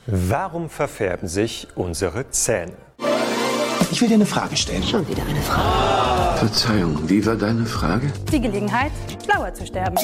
Warum verfärben sich unsere Zähne? Ich will dir eine Frage stellen. Schon wieder eine Frage. Verzeihung, wie war deine Frage? Die Gelegenheit, schlauer zu sterben.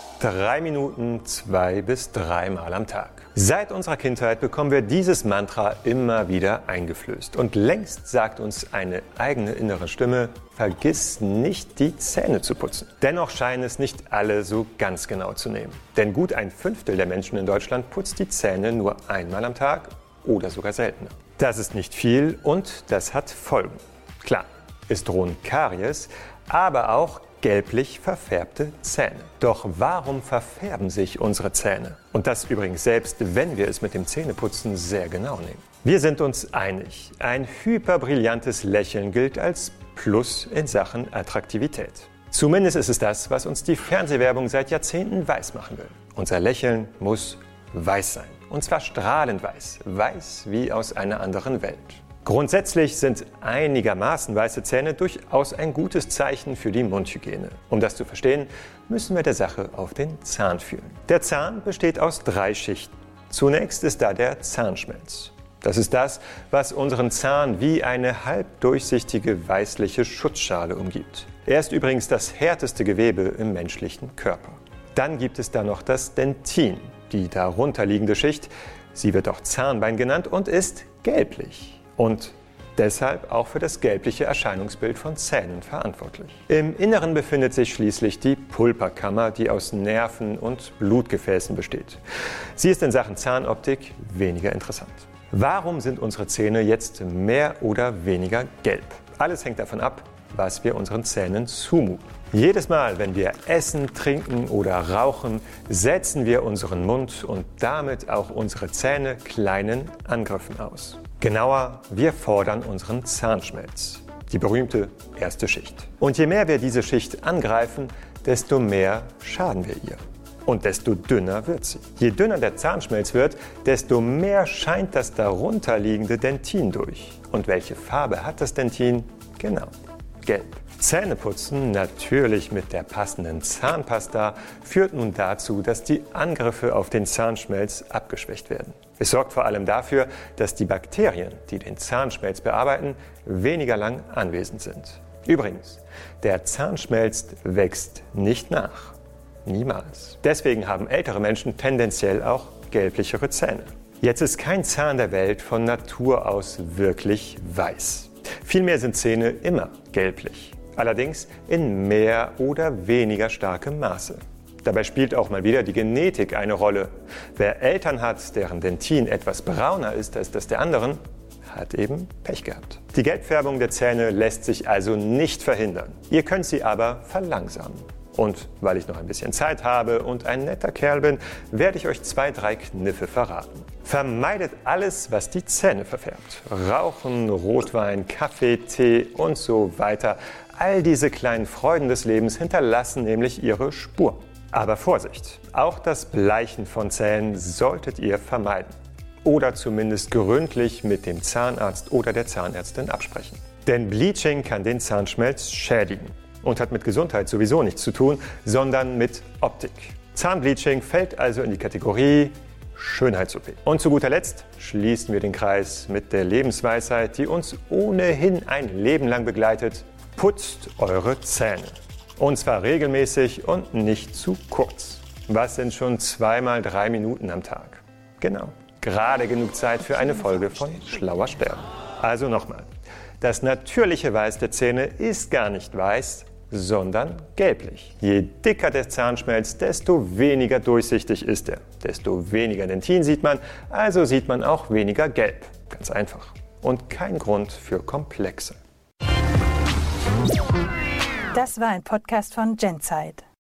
3 Minuten 2 bis 3 Mal am Tag. Seit unserer Kindheit bekommen wir dieses Mantra immer wieder eingeflößt. Und längst sagt uns eine eigene innere Stimme, vergiss nicht, die Zähne zu putzen. Dennoch scheinen es nicht alle so ganz genau zu nehmen. Denn gut 1/5 der Menschen in Deutschland putzt die Zähne nur einmal am Tag oder sogar seltener. Das ist nicht viel und das hat Folgen. Klar, es drohen Karies, aber auch gelblich verfärbte Zähne. Doch warum verfärben sich unsere Zähne? Und das übrigens selbst, wenn wir es mit dem Zähneputzen sehr genau nehmen. Wir sind uns einig, ein hyperbrillantes Lächeln gilt als Plus in Sachen Attraktivität. Zumindest ist es das, was uns die Fernsehwerbung seit Jahrzehnten weismachen will. Unser Lächeln muss weiß sein. Und zwar strahlend weiß. Weiß wie aus einer anderen Welt. Grundsätzlich sind einigermaßen weiße Zähne durchaus ein gutes Zeichen für die Mundhygiene. Um das zu verstehen, müssen wir der Sache auf den Zahn fühlen. Der Zahn besteht aus 3 Schichten. Zunächst ist da der Zahnschmelz. Das ist das, was unseren Zahn wie eine halbdurchsichtige weißliche Schutzschale umgibt. Er ist übrigens das härteste Gewebe im menschlichen Körper. Dann gibt es da noch das Dentin, die darunterliegende Schicht. Sie wird auch Zahnbein genannt und ist gelblich. Und deshalb auch für das gelbliche Erscheinungsbild von Zähnen verantwortlich. Im Inneren befindet sich schließlich die Pulperkammer, die aus Nerven und Blutgefäßen besteht. Sie ist in Sachen Zahnoptik weniger interessant. Warum sind unsere Zähne jetzt mehr oder weniger gelb? Alles hängt davon ab, was wir unseren Zähnen zumuten. Jedes Mal, wenn wir essen, trinken oder rauchen, setzen wir unseren Mund und damit auch unsere Zähne kleinen Angriffen aus. Genauer, wir fordern unseren Zahnschmelz, die berühmte erste Schicht. Und je mehr wir diese Schicht angreifen, desto mehr schaden wir ihr. Und desto dünner wird sie. Je dünner der Zahnschmelz wird, desto mehr scheint das darunterliegende Dentin durch. Und welche Farbe hat das Dentin? Genau, gelb. Zähneputzen, natürlich mit der passenden Zahnpasta, führt nun dazu, dass die Angriffe auf den Zahnschmelz abgeschwächt werden. Es sorgt vor allem dafür, dass die Bakterien, die den Zahnschmelz bearbeiten, weniger lang anwesend sind. Übrigens, der Zahnschmelz wächst nicht nach. Niemals. Deswegen haben ältere Menschen tendenziell auch gelblichere Zähne. Jetzt ist kein Zahn der Welt von Natur aus wirklich weiß. Vielmehr sind Zähne immer gelblich. Allerdings in mehr oder weniger starkem Maße. Dabei spielt auch mal wieder die Genetik eine Rolle. Wer Eltern hat, deren Dentin etwas brauner ist als das der anderen, hat eben Pech gehabt. Die Gelbfärbung der Zähne lässt sich also nicht verhindern. Ihr könnt sie aber verlangsamen. Und weil ich noch ein bisschen Zeit habe und ein netter Kerl bin, werde ich euch 2, 3 Kniffe verraten. Vermeidet alles, was die Zähne verfärbt. Rauchen, Rotwein, Kaffee, Tee und so weiter. All diese kleinen Freuden des Lebens hinterlassen nämlich ihre Spur. Aber Vorsicht, auch das Bleichen von Zähnen solltet ihr vermeiden. Oder zumindest gründlich mit dem Zahnarzt oder der Zahnärztin absprechen. Denn Bleaching kann den Zahnschmelz schädigen und hat mit Gesundheit sowieso nichts zu tun, sondern mit Optik. Zahnbleaching fällt also in die Kategorie Schönheits-OP. Und zu guter Letzt schließen wir den Kreis mit der Lebensweisheit, die uns ohnehin ein Leben lang begleitet. Putzt eure Zähne. Und zwar regelmäßig und nicht zu kurz. Was sind schon 2 mal 3 Minuten am Tag? Genau, gerade genug Zeit für eine Folge von Schlauer Sterben. Also nochmal, das natürliche Weiß der Zähne ist gar nicht weiß, sondern gelblich. Je dicker der Zahnschmelz, desto weniger durchsichtig ist er. Desto weniger Dentin sieht man, also sieht man auch weniger gelb. Ganz einfach. Und kein Grund für Komplexe. Das war ein Podcast von Genzeit.